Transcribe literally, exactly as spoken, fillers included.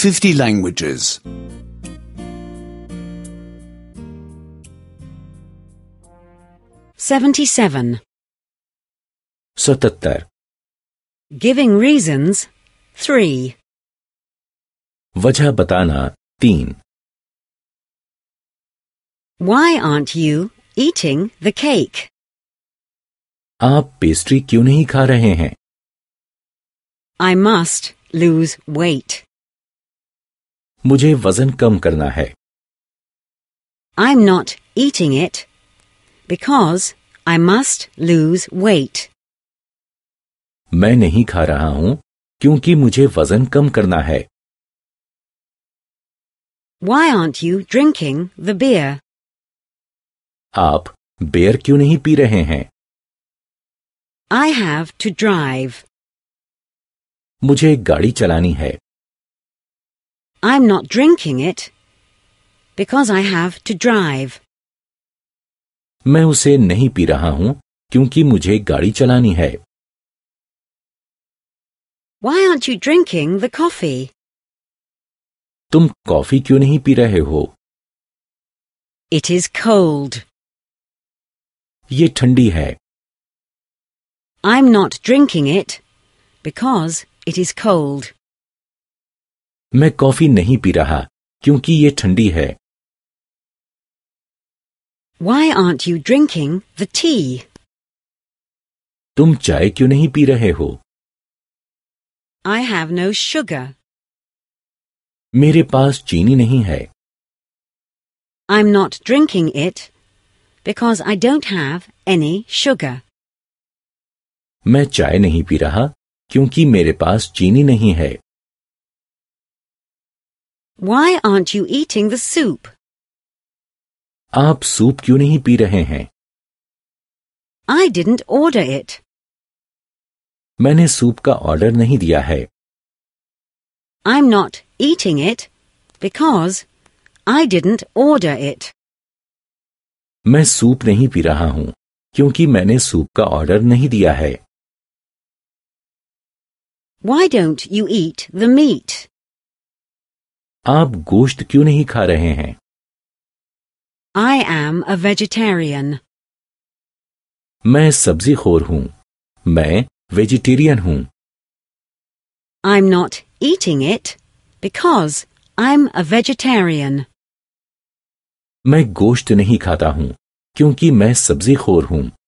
fifty languages. seventy-seven. सतहत्तर. Giving reasons, three. वजह बताना तीन. Why aren't you eating the cake? आप पेस्ट्री क्यों नहीं खा रहे हैं? I must lose weight. मुझे वजन कम करना है. I'm not eating it because I must lose weight. मैं नहीं खा रहा हूं क्योंकि मुझे वजन कम करना है. Why aren't you drinking the beer? आप बियर क्यों नहीं पी रहे हैं? I have to drive. मुझे गाड़ी चलानी है. I'm not drinking it because I have to drive. मैं उसे नहीं पी रहा हूं क्योंकि मुझे गाड़ी चलानी है. Why aren't you drinking the coffee? तुम कॉफी क्यों नहीं पी रहे हो? It is cold. ये ठंडी है. I'm not drinking it because it is cold. मैं कॉफी नहीं पी रहा क्योंकि ये ठंडी है. Why aren't you drinking the tea? तुम चाय क्यों नहीं पी रहे हो? I have no sugar. मेरे पास चीनी नहीं है. I'm not drinking it because I don't have any sugar. मैं चाय नहीं पी रहा क्योंकि मेरे पास चीनी नहीं है. Why aren't you eating the soup? आप सूप क्यों नहीं पी रहे हैं? I didn't order it. मैंने सूप का ऑर्डर नहीं दिया है. I'm not eating it because I didn't order it. मैं सूप नहीं पी रहा हूं क्योंकि मैंने सूप का ऑर्डर नहीं दिया है. Why don't you eat the meat? आप गोश्त क्यों नहीं खा रहे हैं? I am a vegetarian. मैं सब्जी खोर हूं. मैं वेजिटेरियन हूं. I'm not eating it because I'm a vegetarian. मैं गोश्त नहीं खाता हूं क्योंकि मैं सब्जी खोर हूं.